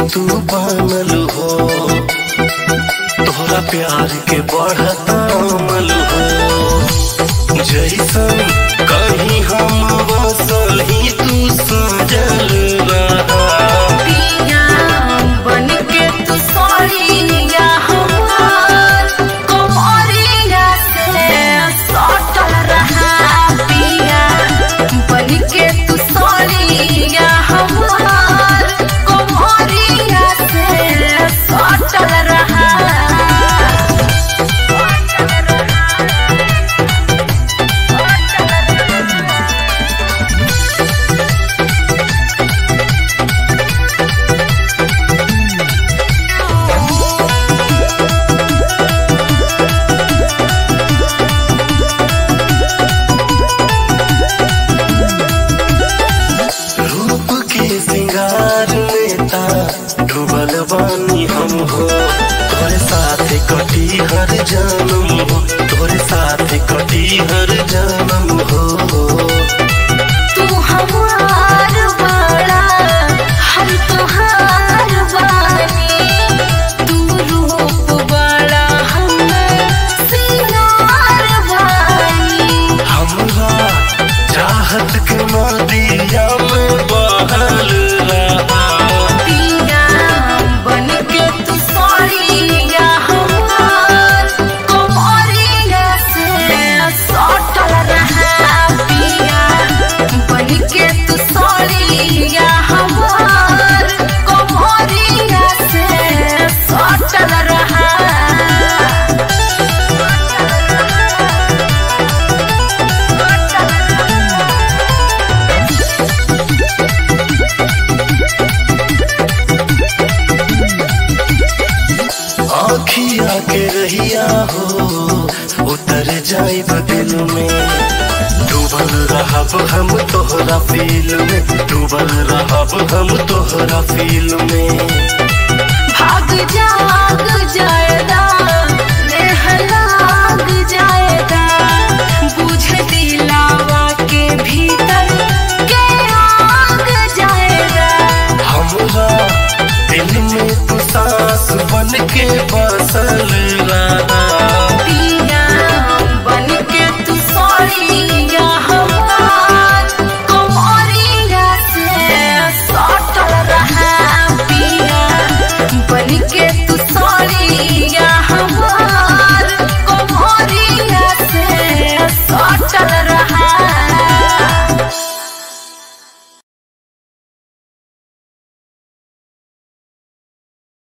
तू बनल हो, तोहरा प्यार के बढ़ता अमल हो। जैसन कहीं हम वसही तू सजल रहा। पिया बन के तू सरिया हमार कमरिया से सटल रहा। पिया बन के तू सरिया हमार कमरिया से सटल रहा। रूप के श्रृंगार में ता डूबल बानी हम हो। तोरे साथ कटी हर जन्म हो, तोरे साथ कटी हर जन्म हो। तू हमार बड़ा हम तोहार बानी। तू रूप बड़ा हम सिंगार बानी। हमरा चाहत के नदिया में बहल रहा। पिया बन के तू सरिया हमार कमरिया से सटल रहा। पिया बन के तू सरिया हमार कमरिया से सटल रहा। आँखिया के रहिया हो उतर जाइब दिल में। डूबल रहब हम तोहरा फील में, डूबल रहब हम तोहरा फील में। भाग जाग जायदा नेह लाग जा।